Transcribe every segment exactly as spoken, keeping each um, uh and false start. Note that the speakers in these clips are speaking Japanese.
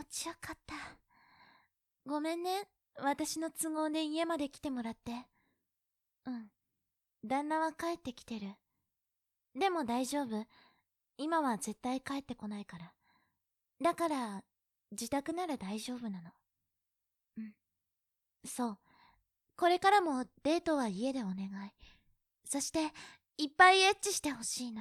ちよかった。ごめんね、私の都合で家まで来てもらって。うん、旦那は帰ってきてる。でも大丈夫。今は絶対帰ってこないから。だから、自宅なら大丈夫なの。うん。そう。これからもデートは家でお願い。そして、いっぱいエッチしてほしいの。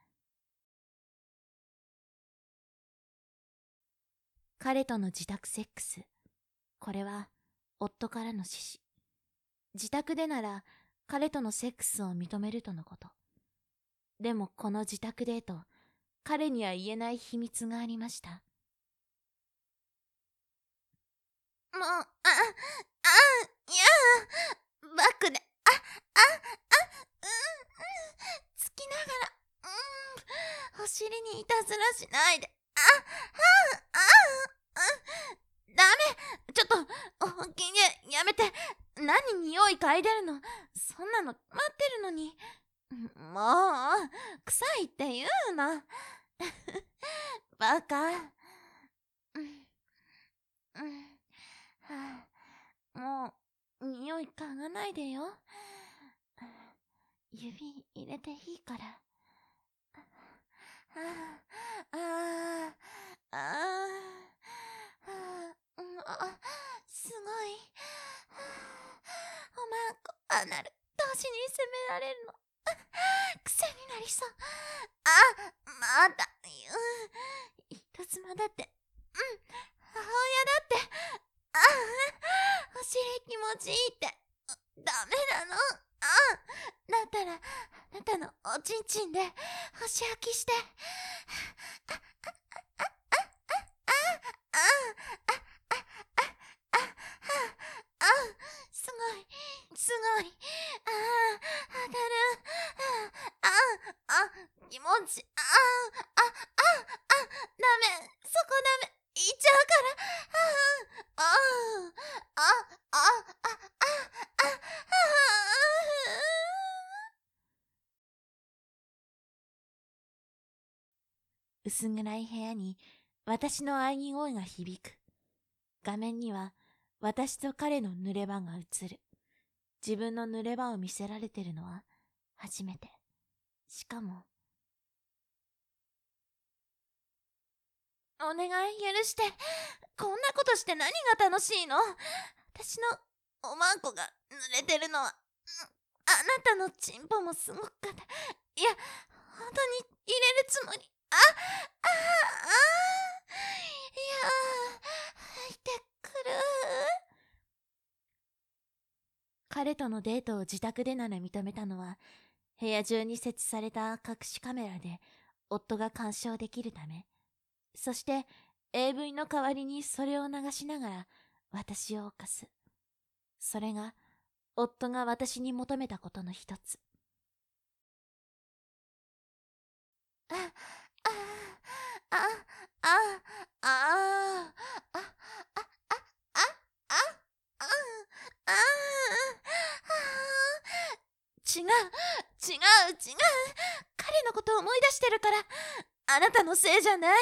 彼との自宅セックス。これは、夫からの指示。自宅でなら、彼とのセックスを認めるとのこと。でもこの自宅デート、彼には言えない秘密がありました。もう、あ、あ、いや、バックで、あ、あ、あ、うん、つきながら、うん、お尻にいたずらしないで、あ、あ、あ、うん、ダメ、ちょっと、本気でやめて、何匂い嗅いでるの、そんなの待ってるのに、もう、臭いって言うな、バカ、うん、うん、はあ、もう、匂い嗅がないでよ。指入れていいから。ああ、ああ、ああ、うんあ、すごい。おまんこ、アナル、同時に責められるの。癖になりそう。あ、まだ、うん、人妻だって、うん、母親だって、ああ、お尻気持ちいいって、ダメなの。ああ、だったら、あなたのおちんちんで、干し焼きして。ああ、あ、あ、あ、あ、あ、すごい、すごい。ああ、当たる。ああ、あ、気持ち、ああ、あ、あ、あ、ダメ、そこダメ、いっちゃうから。ああ、ああ、あ、あ、あ、あ、あ、あ、薄暗い部屋に私の喘ぎ声が響く。画面には私と彼の濡れ場が映る。自分の濡れ場を見せられてるのは初めて。しかも、お願い許して。こんなことして何が楽しいの？私のおまんこが濡れてるのは、あなたのチンポもすごくかた、いや、本当に入れるつもり。あ、あ、あ、あ、いや、入ってくる。彼とのデートを自宅でなら認めたのは、部屋中に設置された隠しカメラで夫が鑑賞できるため、そして エーブイ の代わりにそれを流しながら私を犯す。それが夫が私に求めたことの一つ。あ、あ、あ、あ、あ、あ、あ、あ、あ、あ、あ、あ、あ、違う、違う、違う。彼のことを思い出してるから、あなたのせいじゃない。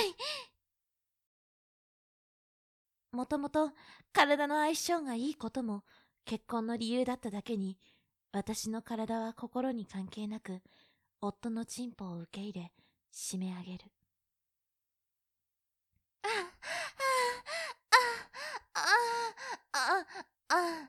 もともと体の相性がいいことも結婚の理由だっただけに、私の体は心に関係なく、夫のチンポを受け入れ、締め上げる。あ、あ、あ、あ、あ、あ、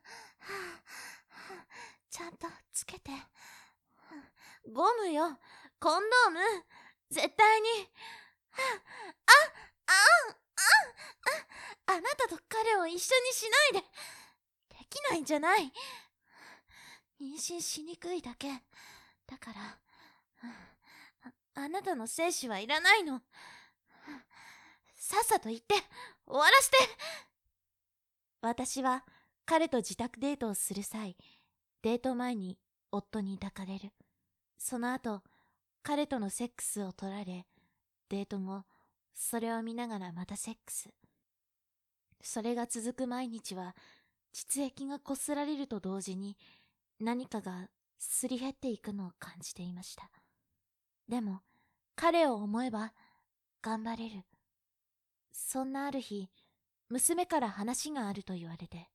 ちゃんとつけて。ゴムよ、コンドーム、絶対に。あ、あ、あ、あ、あなたと彼を一緒にしないで。できないんじゃない。妊娠しにくいだけ。だから、あ、あなたの精子はいらないの。さっさと言って、終わらして。私は彼と自宅デートをする際、デート前に夫に抱かれる。その後、彼とのセックスを取られ、デート後、それを見ながらまたセックス。それが続く毎日は、膣液がこすられると同時に、何かがすり減っていくのを感じていました。でも、彼を思えば、頑張れる。そんなある日、 娘から話があると言われて。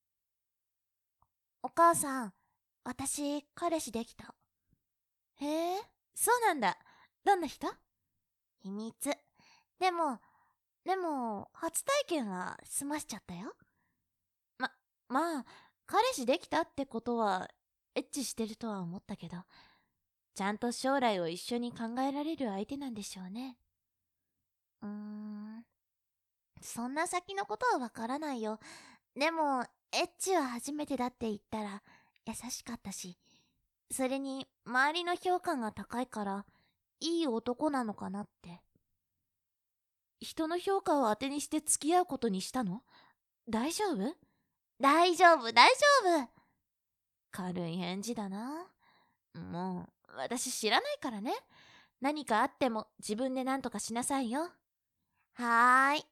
お母さん、私、彼氏できた。へえ、そうなんだ。どんな人？秘密。でも、でも、初体験は済ましちゃったよ。ま、まあ、彼氏できたってことは、エッチしてるとは思ったけど、ちゃんと将来を一緒に考えられる相手なんでしょうね。うーん、そんな先のことはわからないよ。でも、エッチは初めてだって言ったら、優しかったし、それに、周りの評価が高いから、いい男なのかなって。人の評価を当てにして付き合うことにしたの？大丈夫？大丈夫、大丈夫。軽い返事だな。もう、私知らないからね。何かあっても自分で何とかしなさいよ。はーい。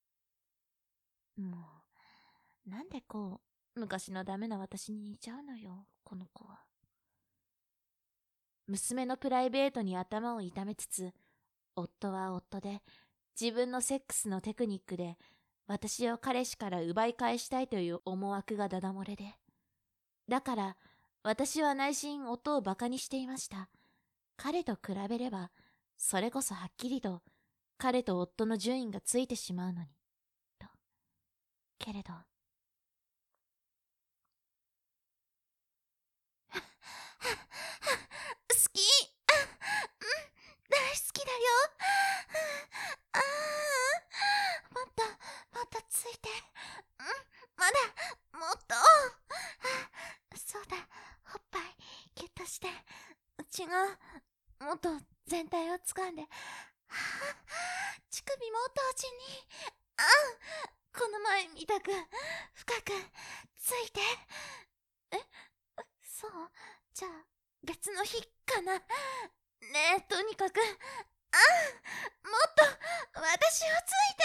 もう、なんでこう、昔のダメな私に似ちゃうのよ、この子は。娘のプライベートに頭を痛めつつ、夫は夫で、自分のセックスのテクニックで、私を彼氏から奪い返したいという思惑がダダ漏れで。だから、私は内心夫をバカにしていました。彼と比べれば、それこそはっきりと、彼と夫の順位がついてしまうのに。と。けれど、好き、あ、うん、大好きだよ。ああ、もっと、もっとついて。うん、まだ、もっと。あ、そうだ、おっぱい、ギュッとして。内側、もっと全体を掴んで。はあ、乳首も同時に。あ、この前みたく、深く、ついて。え、そう？じゃあ、別の日かな。ねえ、とにかく、あ、もっと、私をついて。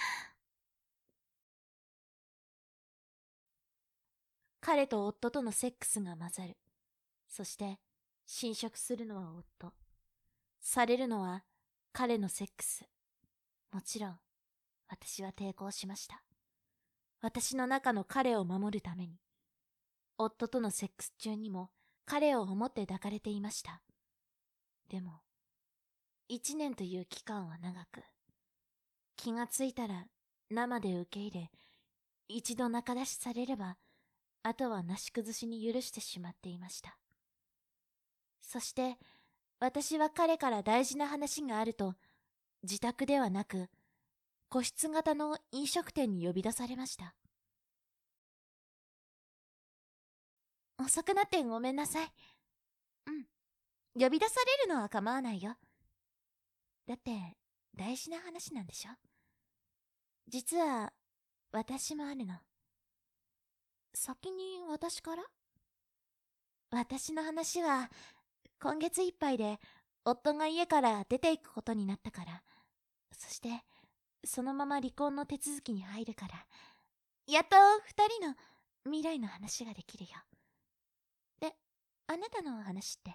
彼と夫とのセックスが混ざる。そして、侵食するのは夫。されるのは彼のセックス。もちろん、私は抵抗しました。私の中の彼を守るために。夫とのセックス中にも彼を思って抱かれていました。でも、一年という期間は長く、気がついたら生で受け入れ、一度仲出しされれば、あとはなし崩しに許してしまっていました。そして、私は彼から大事な話があると、自宅ではなく、個室型の飲食店に呼び出されました。遅くなってごめんなさい。うん。呼び出されるのは構わないよ。だって、大事な話なんでしょ？実は、私もあるの。先に私から？私の話は、今月いっぱいで、夫が家から出ていくことになったから。そして、そのまま離婚の手続きに入るから。やっと二人の未来の話ができるよ。で、あなたの話って？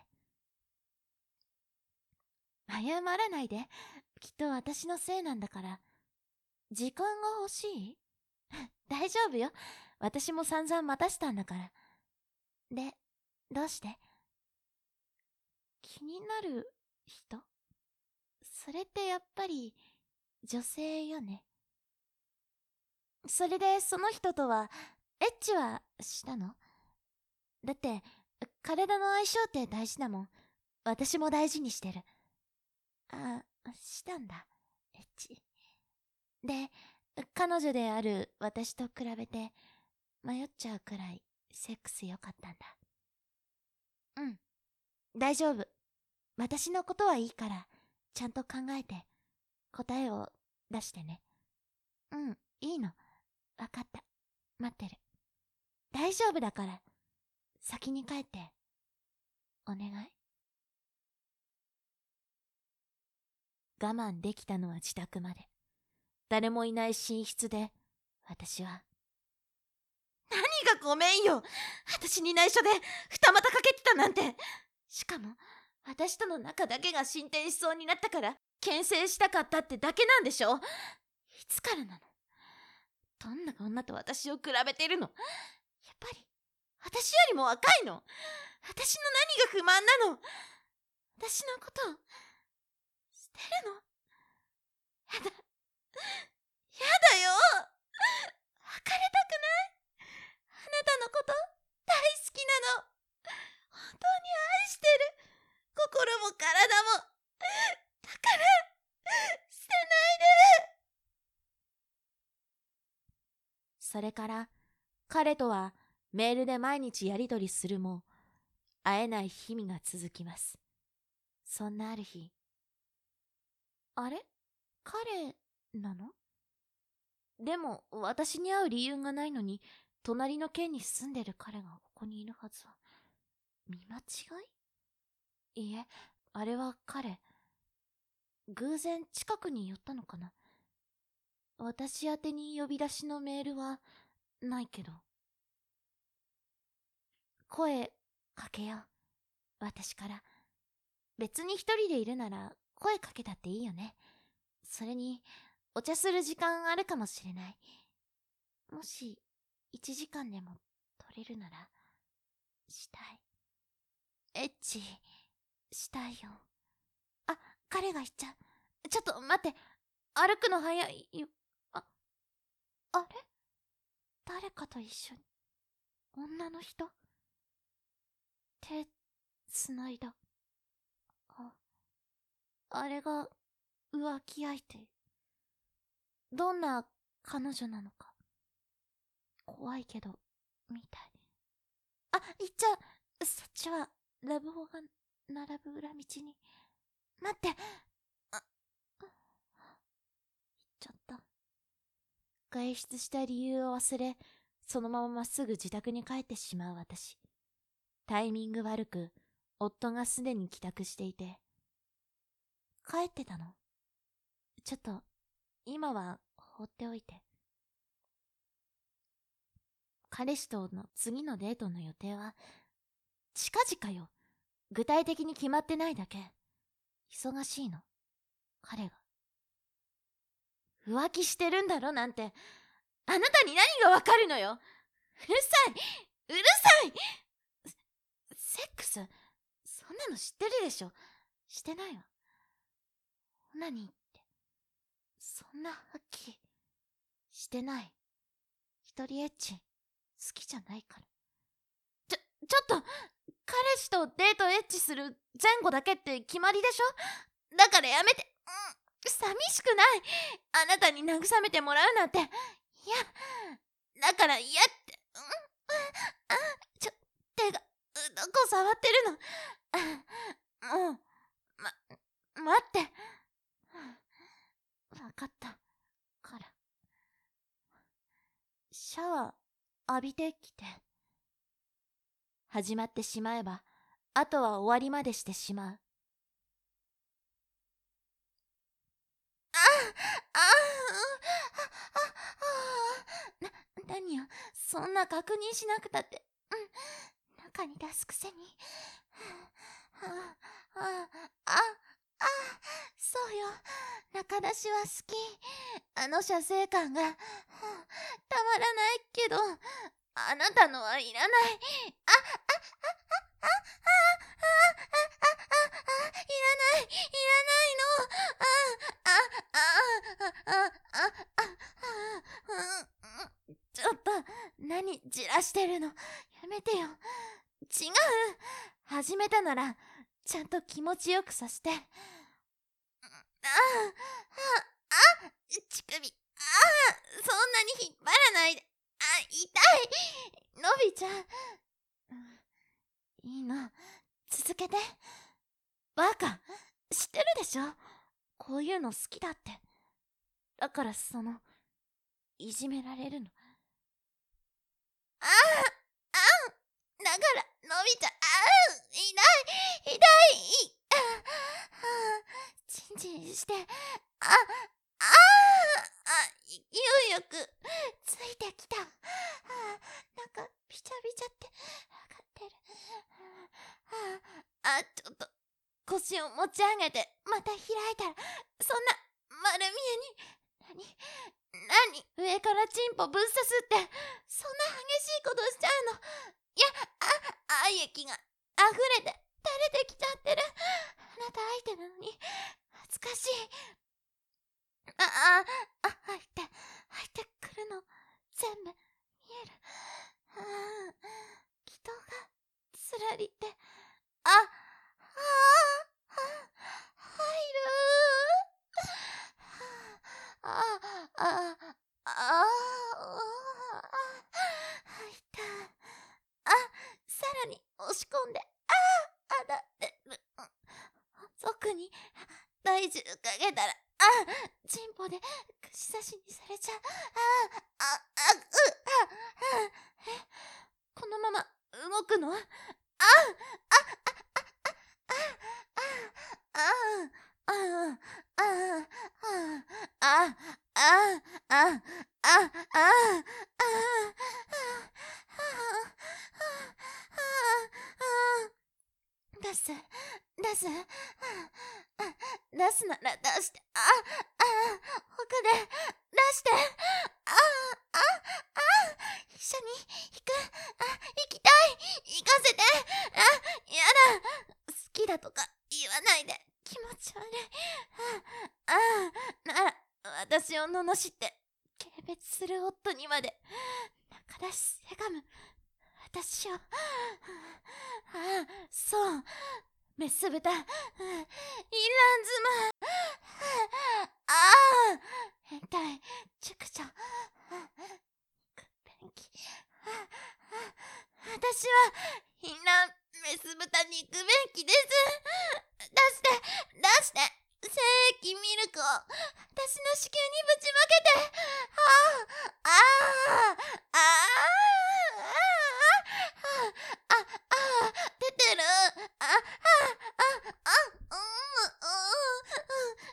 謝らないで。きっと私のせいなんだから。時間が欲しい？大丈夫よ。私も散々待たしたんだから。で、どうして？気になる人？それってやっぱり女性よね。それでその人とはエッチはしたの？だって体の相性って大事だもん。私も大事にしてる。あ、したんだ。エッチ。で、彼女である私と比べて迷っちゃうくらいセックス良かったんだ。うん、大丈夫。私のことはいいからちゃんと考えて答えを出してね。うん、いいの。わかった。待ってる。大丈夫だから。先に帰って。お願い。我慢できたのは自宅まで。誰もいない寝室で、私は。何がごめんよ！私に内緒で二股かけてたなんて。しかも、私との仲だけが進展しそうになったから、牽制したかったってだけなんでしょ？いつからなの？ どんな女と私を比べてるの？やっぱり私よりも若いの？私の何が不満なの？私のことを捨てるの？やだ、やだよ。別れたくない。あなたのこと大好きなの。本当に愛してる。心も体も。だから捨てないで。それから彼とはメールで毎日やり取りするも会えない日々が続きます。そんなある日、あれ？彼なの？でも私に会う理由がないのに隣の県に住んでる彼がここにいるはずは。見間違い？いいえ、あれは彼。偶然近くに寄ったのかな。私宛てに呼び出しのメールはないけど。声かけよう。私から。別に一人でいるなら声かけたっていいよね。それにお茶する時間あるかもしれない。もし一時間でも取れるならしたい。エッチしたいよ。あ、彼が言っちゃう。ちょっと待って。歩くの早いよ。あ、あれ？誰かと一緒に。女の人？手つないだ。あ、あれが浮気相手。どんな彼女なのか。怖いけど、みたい。あ、行っちゃう。そっちは、ラブホが並ぶ裏道に。待って。あ、行っちゃった。外出した理由を忘れ、そのまままっすぐ自宅に帰ってしまう私。タイミング悪く、夫がすでに帰宅していて。帰ってたの？ちょっと、今は放っておいて。彼氏との次のデートの予定は、近々よ。具体的に決まってないだけ。忙しいの。彼が。浮気してるんだろなんて、あなたに何がわかるのよ。うるさいうるさいセックス、そんなの知ってるでしょ。してないわ。何って、そんなはっきり、してない。一人エッチ、好きじゃないから。ちょ、ちょっと、彼氏とデートエッチする前後だけって決まりでしょ。だからやめて。うん、寂しくない。あなたに慰めてもらうなんて。いや、だから嫌って。うん、あ、ちょ、手が、どこ触ってるの。あ、もう、ま、待って。わかったから。シャワー浴びてきて。始まってしまえば、あとは終わりまでしてしまう。ああああ、な、何よ、そんな確認しなくたって。うん、中に出すくせに。ああ、あ、あ、あ、そうよ、中出しは好き。あの射精感が、たまらないけど、あなたのはいらない。あ、あ、あ、あ、あ、あ、あ、あ、あ、いらない、いらないの。あ、あ、あ、あ、あ、あ、あ、ちょっと、何じらしてるの。やめてよ。違う。始めたなら、ちゃんと気持ちよくさせて。あ、あ、あ、乳首。ああ、そんなに引っ張らないで。あ、痛い。のびちゃん。いいの。続けて。バカ。知ってるでしょ。こういうの好きだって。だからその、いじめられるの。ああ、あん。だから、のびちゃん、あん。痛い、痛い。ああ、チンチンして。あ、ああ、あ、勢いよく、ついてきた。あ、なんか、びちゃびちゃって上がってる。あ、あ、ちょっと、腰を持ち上げて、また開いたら、そんな、丸見えに、なに、なに、 上からチンポぶっ刺すって、そんな激しいことしちゃうの。いや、あ、あ、液が溢れて垂れてきちゃってる。あなた相手なのに恥ずかしい。あ、あ、あ、入って、入ってくるの、全部見える。ああ、気筒がつらりって、あ、ああ、あ、入る。ああ、あ、あ、あ、入った。あ、さらに押し込んで、ああ、あだってる。奥に体重かけたら、あ、チンポで串刺しにされちゃう。あ、あ、あ、う、あ、あ、え、このまま動くの？あ、あ、あ、あ、あ、あ、あ、あ、あ、あ、あ、あ、あ、出す、出す、出すなら出して、あ、あ、他で出して、あ、あ、あ、一緒に行く、あ、行きたい、行かせて、あ、やだ、好きだとか言わないで、気持ち悪い、あ、あ、なら、私を罵って、軽蔑する夫にまで、中出しせがむ、私を、ああ、そう、メス豚、インラン妻、ああ、変態、熟女、便器、私は、インランメス豚肉便器です。出して、出して、精液ミルクを、私の子宮にぶちまけて、ああ、ああ、ああ、ああ、ああ、出てる、ああ、ああ、あ、うん、うん、うん、うん、うん、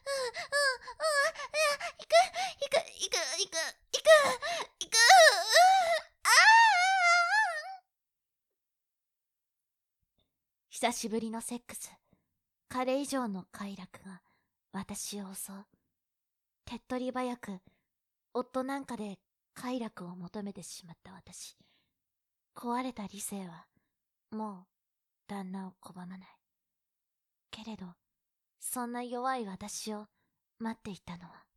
行く、行く、行く、行く、行く、行く、ああ。久しぶりのセックス、彼以上の快楽が私を襲う。手っ取り早く、夫なんかで快楽を求めてしまった私。壊れた理性は、もう旦那を拒まない。けれど、そんな弱い私を待っていたのは、